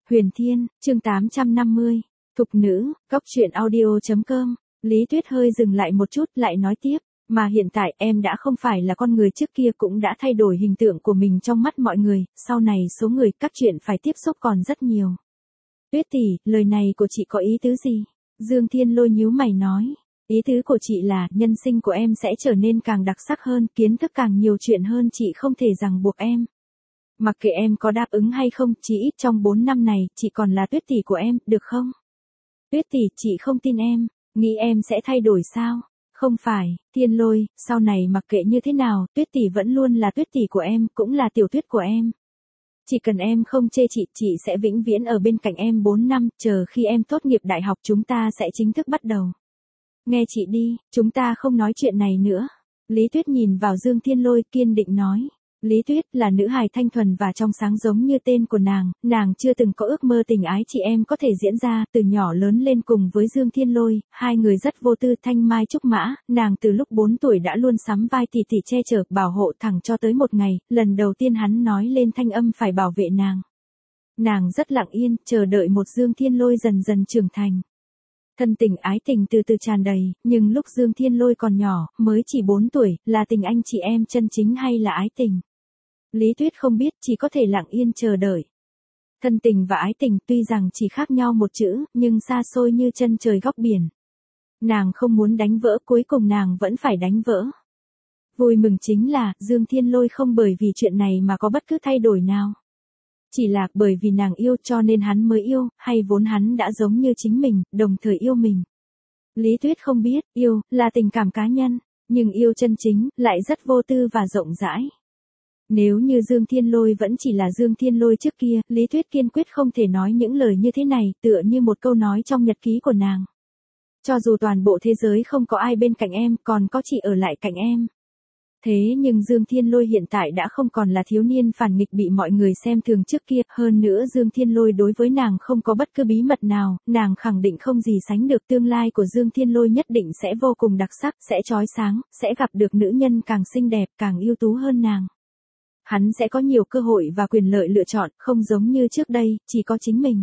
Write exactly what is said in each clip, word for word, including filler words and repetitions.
Huyền Thiên, chương tám trăm năm mươi. Thục nữ, góc truyện audio chấm com. Lý Tuyết hơi dừng lại một chút lại nói tiếp, mà hiện tại em đã không phải là con người trước kia, cũng đã thay đổi hình tượng của mình trong mắt mọi người, sau này số người các chuyện phải tiếp xúc còn rất nhiều. Tuyết tỷ, lời này của chị có ý tứ gì? Dương Thiên Lôi nhíu mày nói. Ý tứ của chị là, nhân sinh của em sẽ trở nên càng đặc sắc hơn, kiến thức càng nhiều chuyện hơn, chị không thể ràng buộc em. Mặc kệ em có đáp ứng hay không, chỉ ít trong bốn năm này, chị còn là Tuyết tỷ của em, được không? Tuyết tỷ, chị không tin em, nghĩ em sẽ thay đổi sao? Không phải, Thiên Lôi, sau này mặc kệ như thế nào, Tuyết tỷ vẫn luôn là Tuyết tỷ của em, cũng là tiểu Tuyết của em. Chỉ cần em không chê chị, chị sẽ vĩnh viễn ở bên cạnh em bốn năm, chờ khi em tốt nghiệp đại học chúng ta sẽ chính thức bắt đầu. Nghe chị đi, chúng ta không nói chuyện này nữa. Lý Tuyết nhìn vào Dương Thiên Lôi kiên định nói. Lý Tuyết là nữ hài thanh thuần và trong sáng giống như tên của nàng, nàng chưa từng có ước mơ tình ái chị em có thể diễn ra, từ nhỏ lớn lên cùng với Dương Thiên Lôi, hai người rất vô tư thanh mai trúc mã, nàng từ lúc bốn tuổi đã luôn sắm vai tỷ tỷ che chở, bảo hộ thẳng cho tới một ngày, lần đầu tiên hắn nói lên thanh âm phải bảo vệ nàng. Nàng rất lặng yên, chờ đợi một Dương Thiên Lôi dần dần trưởng thành. Thân tình ái tình từ từ tràn đầy, nhưng lúc Dương Thiên Lôi còn nhỏ, mới chỉ bốn tuổi, là tình anh chị em chân chính hay là ái tình? Lý Tuyết không biết, chỉ có thể lặng yên chờ đợi. Thân tình và ái tình tuy rằng chỉ khác nhau một chữ, nhưng xa xôi như chân trời góc biển. Nàng không muốn đánh vỡ, cuối cùng nàng vẫn phải đánh vỡ. Vui mừng chính là, Dương Thiên Lôi không bởi vì chuyện này mà có bất cứ thay đổi nào. Chỉ là bởi vì nàng yêu cho nên hắn mới yêu, hay vốn hắn đã giống như chính mình, đồng thời yêu mình. Lý Tuyết không biết, yêu, là tình cảm cá nhân, nhưng yêu chân chính, lại rất vô tư và rộng rãi. Nếu như Dương Thiên Lôi vẫn chỉ là Dương Thiên Lôi trước kia, Lý Tuyết kiên quyết không thể nói những lời như thế này, tựa như một câu nói trong nhật ký của nàng. Cho dù toàn bộ thế giới không có ai bên cạnh em, còn có chị ở lại cạnh em. Thế nhưng Dương Thiên Lôi hiện tại đã không còn là thiếu niên phản nghịch bị mọi người xem thường trước kia, hơn nữa Dương Thiên Lôi đối với nàng không có bất cứ bí mật nào, nàng khẳng định không gì sánh được, tương lai của Dương Thiên Lôi nhất định sẽ vô cùng đặc sắc, sẽ chói sáng, sẽ gặp được nữ nhân càng xinh đẹp, càng ưu tú hơn nàng. Hắn sẽ có nhiều cơ hội và quyền lợi lựa chọn, không giống như trước đây, chỉ có chính mình.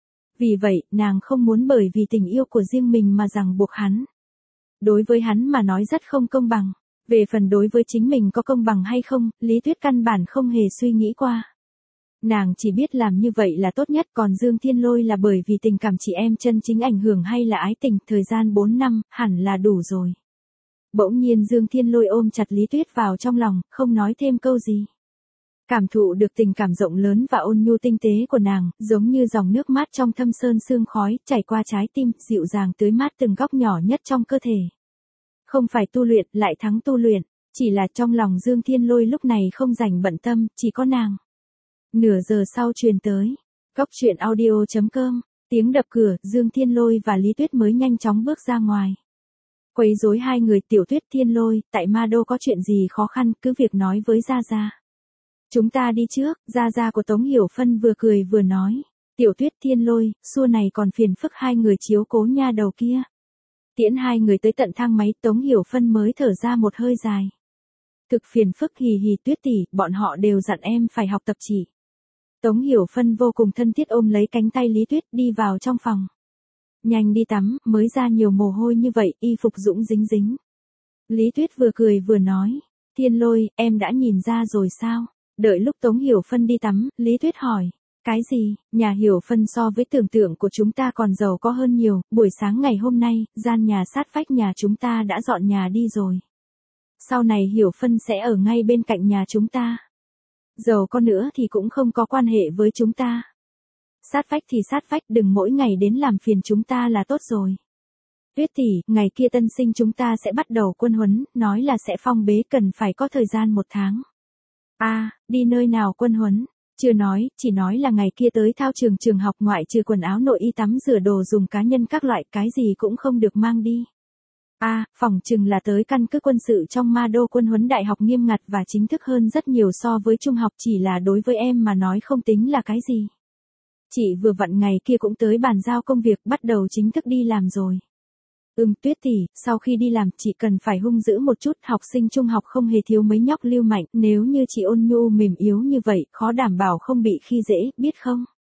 Vì vậy, nàng không muốn bởi vì tình yêu của riêng mình mà ràng buộc hắn. Đối với hắn mà nói rất không công bằng. Về phần đối với chính mình có công bằng hay không, Lý Tuyết căn bản không hề suy nghĩ qua. Nàng chỉ biết làm như vậy là tốt nhất, còn Dương Thiên Lôi là bởi vì tình cảm chị em chân chính ảnh hưởng hay là ái tình, thời gian bốn năm, hẳn là đủ rồi. Bỗng nhiên Dương Thiên Lôi ôm chặt Lý Tuyết vào trong lòng, không nói thêm câu gì. Cảm thụ được tình cảm rộng lớn và ôn nhu tinh tế của nàng, giống như dòng nước mát trong thâm sơn sương khói, chảy qua trái tim, dịu dàng tưới mát từng góc nhỏ nhất trong cơ thể. Không phải tu luyện, lại thắng tu luyện, chỉ là trong lòng Dương Thiên Lôi lúc này không rảnh bận tâm, chỉ có nàng. Nửa giờ sau truyền tới, góc truyện audio chấm com, tiếng đập cửa, Dương Thiên Lôi và Lý Tuyết mới nhanh chóng bước ra ngoài. Quấy rối hai người, Tiểu Tuyết, Thiên Lôi, tại Ma Đô có chuyện gì khó khăn, cứ việc nói với Gia Gia. Chúng ta đi trước, Gia Gia của Tống Hiểu Phân vừa cười vừa nói. Tiểu Tuyết, Thiên Lôi, xua này còn phiền phức hai người chiếu cố nha đầu kia. Tiễn hai người tới tận thang máy, Tống Hiểu Phân mới thở ra một hơi dài. Thực phiền phức, hì hì, Tuyết tỷ, bọn họ đều dặn em phải học tập chỉ. Tống Hiểu Phân vô cùng thân thiết ôm lấy cánh tay Lý Tuyết đi vào trong phòng. Nhanh đi tắm, mới ra nhiều mồ hôi như vậy, y phục dũng dính dính. Lý Tuyết vừa cười vừa nói. Thiên Lôi, em đã nhìn ra rồi sao? Đợi lúc Tống Hiểu Phân đi tắm, Lý Tuyết hỏi. Cái gì, nhà Hiểu Phân so với tưởng tượng của chúng ta còn giàu có hơn nhiều, buổi sáng ngày hôm nay, gian nhà sát vách nhà chúng ta đã dọn nhà đi rồi. Sau này Hiểu Phân sẽ ở ngay bên cạnh nhà chúng ta. Giàu có nữa thì cũng không có quan hệ với chúng ta. Sát vách thì sát vách, đừng mỗi ngày đến làm phiền chúng ta là tốt rồi. Tuyết tỷ, ngày kia tân sinh chúng ta sẽ bắt đầu quân huấn, nói là sẽ phong bế, cần phải có thời gian một tháng. A, à, đi nơi nào quân huấn? Chưa nói, chỉ nói là ngày kia tới thao trường trường học, ngoại trừ quần áo nội y, tắm rửa, đồ dùng cá nhân các loại, cái gì cũng không được mang đi. A, à, phỏng chừng là tới căn cứ quân sự trong Ma Đô, quân huấn đại học nghiêm ngặt và chính thức hơn rất nhiều so với trung học, chỉ là đối với em mà nói không tính là cái gì. Chị vừa vặn ngày kia cũng tới bàn giao công việc, bắt đầu chính thức đi làm rồi. Ừm, Tuyết tỷ, sau khi đi làm chị cần phải hung dữ một chút, học sinh trung học không hề thiếu mấy nhóc lưu manh, nếu như chị ôn nhu mềm yếu như vậy, khó đảm bảo không bị khi dễ, biết không?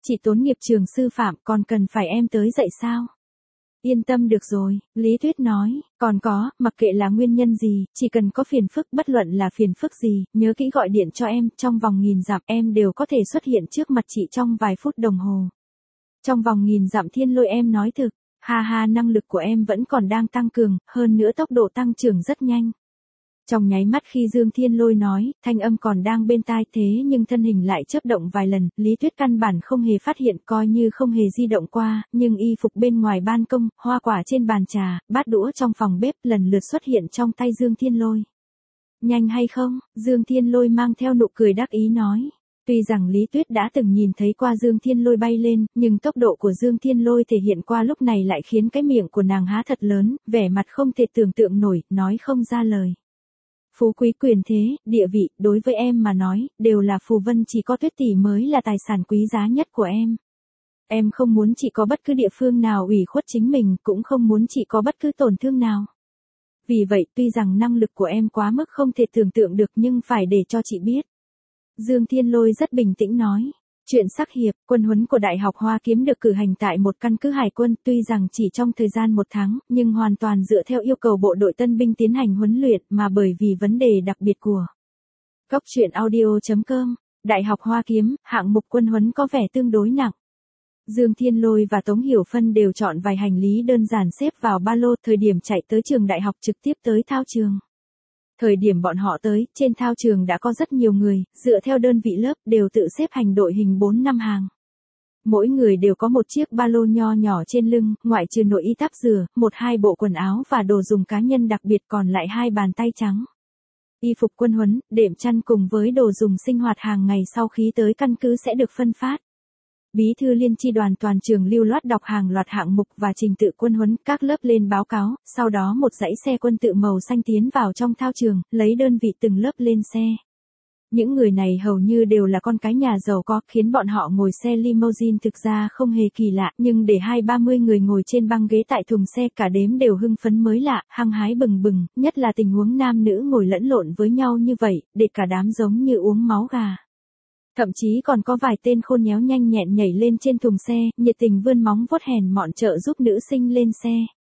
Chị tốt nghiệp trường sư phạm còn cần phải em tới dạy sao? Yên tâm được rồi, Lý Tuyết nói, còn có, mặc kệ là nguyên nhân gì, chỉ cần có phiền phức bất luận là phiền phức gì, nhớ kỹ gọi điện cho em, trong vòng nghìn dặm em đều có thể xuất hiện trước mặt chị trong vài phút đồng hồ. Trong vòng nghìn dặm Thiên Lôi em nói thực, ha ha năng lực của em vẫn còn đang tăng cường, hơn nữa tốc độ tăng trưởng rất nhanh. Trong nháy mắt khi Dương Thiên Lôi nói, thanh âm còn đang bên tai thế nhưng thân hình lại chớp động vài lần, Lý Tuyết căn bản không hề phát hiện coi như không hề di động qua, nhưng y phục bên ngoài ban công, hoa quả trên bàn trà, bát đũa trong phòng bếp lần lượt xuất hiện trong tay Dương Thiên Lôi. Nhanh hay không? Dương Thiên Lôi mang theo nụ cười đắc ý nói. Tuy rằng Lý Tuyết đã từng nhìn thấy qua Dương Thiên Lôi bay lên, nhưng tốc độ của Dương Thiên Lôi thể hiện qua lúc này lại khiến cái miệng của nàng há thật lớn, vẻ mặt không thể tưởng tượng nổi, nói không ra lời. Phú quý quyền thế, địa vị, đối với em mà nói, đều là phù vân, chỉ có Tuyết tỷ mới là tài sản quý giá nhất của em. Em không muốn chị có bất cứ địa phương nào ủy khuất chính mình, cũng không muốn chị có bất cứ tổn thương nào. Vì vậy, tuy rằng năng lực của em quá mức không thể tưởng tượng được nhưng phải để cho chị biết. Dương Thiên Lôi rất bình tĩnh nói. Chuyện sắc hiệp, quân huấn của Đại học Hoa Kiếm được cử hành tại một căn cứ hải quân, tuy rằng chỉ trong thời gian một tháng, nhưng hoàn toàn dựa theo yêu cầu bộ đội tân binh tiến hành huấn luyện, mà bởi vì vấn đề đặc biệt của Cốc truyện audio chấm com, Đại học Hoa Kiếm, hạng mục quân huấn có vẻ tương đối nặng. Dương Thiên Lôi và Tống Hiểu Phân đều chọn vài hành lý đơn giản xếp vào ba lô, thời điểm chạy tới trường đại học trực tiếp tới thao trường. Thời điểm bọn họ tới, trên thao trường đã có rất nhiều người, dựa theo đơn vị lớp, đều tự xếp hành đội hình bốn năm hàng. Mỗi người đều có một chiếc ba lô nho nhỏ trên lưng, ngoại trừ nội y táp rửa, một hai bộ quần áo và đồ dùng cá nhân đặc biệt, còn lại hai bàn tay trắng. Y phục quân huấn, đệm chăn cùng với đồ dùng sinh hoạt hàng ngày sau khi tới căn cứ sẽ được phân phát. Bí thư liên chi đoàn toàn trường lưu loát đọc hàng loạt hạng mục và trình tự quân huấn, các lớp lên báo cáo, sau đó một dãy xe quân tự màu xanh tiến vào trong thao trường, lấy đơn vị từng lớp lên xe. Những người này hầu như đều là con cái nhà giàu có, khiến bọn họ ngồi xe limousine thực ra không hề kỳ lạ, nhưng để hai ba mươi người ngồi trên băng ghế tại thùng xe cả đếm đều hưng phấn mới lạ, hăng hái bừng bừng, nhất là tình huống nam nữ ngồi lẫn lộn với nhau như vậy, để cả đám giống như uống máu gà. Thậm chí còn có vài tên khôn nhéo nhanh nhẹn nhảy lên trên thùng xe, nhiệt tình vươn móng vuốt hèn mọn trợ giúp nữ sinh lên xe.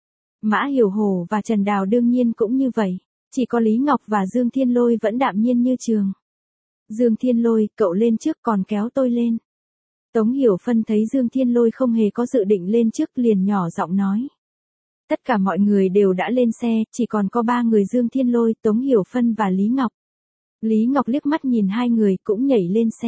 Mã Hiểu Hổ và Trần Đào đương nhiên cũng như vậy, chỉ có Lý Ngọc và Dương Thiên Lôi vẫn đạm nhiên như trường. Dương Thiên Lôi, cậu lên trước còn kéo tôi lên. Tống Hiểu Phân thấy Dương Thiên Lôi không hề có dự định lên trước liền nhỏ giọng nói. Tất cả mọi người đều đã lên xe, chỉ còn có ba người Dương Thiên Lôi, Tống Hiểu Phân và Lý Ngọc. Lý Ngọc liếc mắt nhìn hai người cũng nhảy lên xe.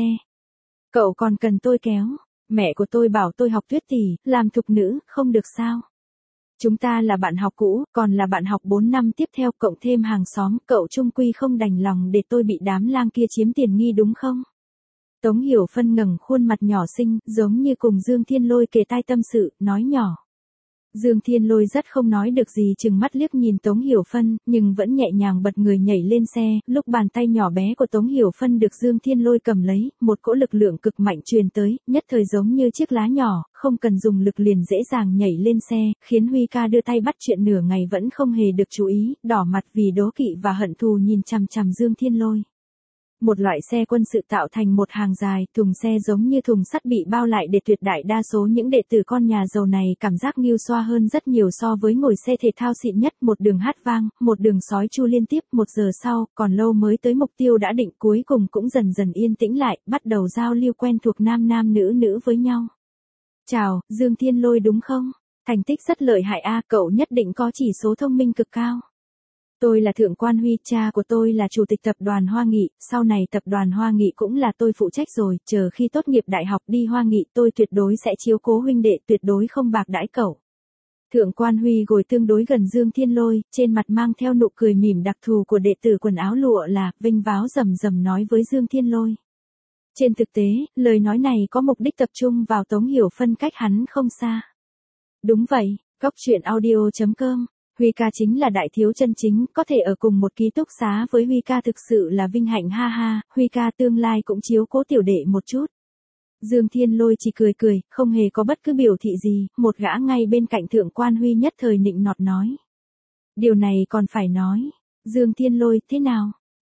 Cậu còn cần tôi kéo, mẹ của tôi bảo tôi học Tuyết tỷ, làm thục nữ, không được sao. Chúng ta là bạn học cũ, còn là bạn học bốn năm tiếp theo, cộng thêm hàng xóm, cậu chung quy không đành lòng để tôi bị đám lang kia chiếm tiền nghi đúng không? Tống Hiểu Phân ngẩng khuôn mặt nhỏ xinh, giống như cùng Dương Thiên Lôi kề tai tâm sự, nói nhỏ. Dương Thiên Lôi rất không nói được gì, chừng mắt liếc nhìn Tống Hiểu Phân, nhưng vẫn nhẹ nhàng bật người nhảy lên xe, lúc bàn tay nhỏ bé của Tống Hiểu Phân được Dương Thiên Lôi cầm lấy, một cỗ lực lượng cực mạnh truyền tới, nhất thời giống như chiếc lá nhỏ, không cần dùng lực liền dễ dàng nhảy lên xe, khiến Huy ca đưa tay bắt chuyện nửa ngày vẫn không hề được chú ý, đỏ mặt vì đố kỵ và hận thù nhìn chằm chằm Dương Thiên Lôi. Một loại xe quân sự tạo thành một hàng dài, thùng xe giống như thùng sắt bị bao lại để tuyệt đại đa số những đệ tử con nhà giàu này cảm giác nghiêu xoa hơn rất nhiều so với ngồi xe thể thao xịn nhất, một đường hát vang, một đường sói chu liên tiếp, một giờ sau, còn lâu mới tới mục tiêu đã định, cuối cùng cũng dần dần yên tĩnh lại, bắt đầu giao lưu quen thuộc nam nam nữ nữ với nhau. Chào, Dương Thiên Lôi đúng không? Thành tích rất lợi hại a, cậu nhất định có chỉ số thông minh cực cao. Tôi là Thượng quan Huy, cha của tôi là chủ tịch tập đoàn Hoa Nghị, sau này tập đoàn Hoa Nghị cũng là tôi phụ trách rồi, chờ khi tốt nghiệp đại học đi Hoa Nghị tôi tuyệt đối sẽ chiếu cố huynh đệ, tuyệt đối không bạc đãi cậu. Thượng quan Huy ngồi tương đối gần Dương Thiên Lôi, trên mặt mang theo nụ cười mỉm đặc thù của đệ tử quần áo lụa là, vinh váo rầm rầm nói với Dương Thiên Lôi. Trên thực tế, lời nói này có mục đích tập trung vào Tống Hiểu Phân cách hắn không xa. Đúng vậy, Cốc truyện audio chấm com. Huy ca chính là đại thiếu chân chính, có thể ở cùng một ký túc xá với Huy ca thực sự là vinh hạnh ha ha, Huy ca tương lai cũng chiếu cố tiểu đệ một chút. Dương Thiên Lôi chỉ cười cười, không hề có bất cứ biểu thị gì, một gã ngay bên cạnh Thượng quan Huy nhất thời nịnh nọt nói. Điều này còn phải nói. Dương Thiên Lôi, thế nào?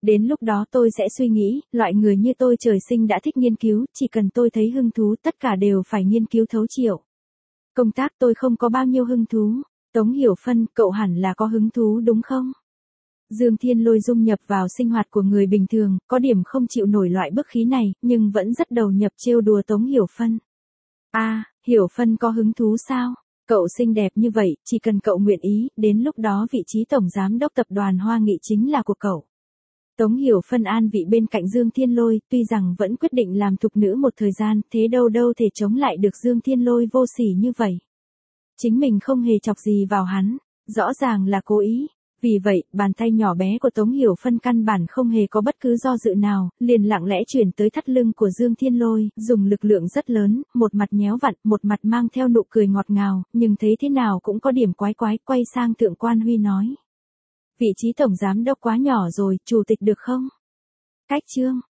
Đến lúc đó tôi sẽ suy nghĩ, loại người như tôi trời sinh đã thích nghiên cứu, chỉ cần tôi thấy hứng thú tất cả đều phải nghiên cứu thấu triệt. Công tác tôi không có bao nhiêu hứng thú. Tống Hiểu Phân, cậu hẳn là có hứng thú đúng không? Dương Thiên Lôi dung nhập vào sinh hoạt của người bình thường, có điểm không chịu nổi loại bức khí này, nhưng vẫn rất đầu nhập trêu đùa Tống Hiểu Phân. A, à, Hiểu Phân có hứng thú sao? Cậu xinh đẹp như vậy, chỉ cần cậu nguyện ý, đến lúc đó vị trí tổng giám đốc tập đoàn Hoa Nghị chính là của cậu. Tống Hiểu Phân an vị bên cạnh Dương Thiên Lôi, tuy rằng vẫn quyết định làm thục nữ một thời gian, thế đâu đâu thể chống lại được Dương Thiên Lôi vô sỉ như vậy. Chính mình không hề chọc gì vào hắn, rõ ràng là cố ý. Vì vậy, bàn tay nhỏ bé của Tống Hiểu Phân căn bản không hề có bất cứ do dự nào, liền lặng lẽ chuyển tới thắt lưng của Dương Thiên Lôi, dùng lực lượng rất lớn, một mặt nhéo vặn, một mặt mang theo nụ cười ngọt ngào, nhưng thấy thế nào cũng có điểm quái quái, quay sang Thượng Quan Huy nói. Vị trí tổng giám đốc quá nhỏ rồi, chủ tịch được không? Cách chương.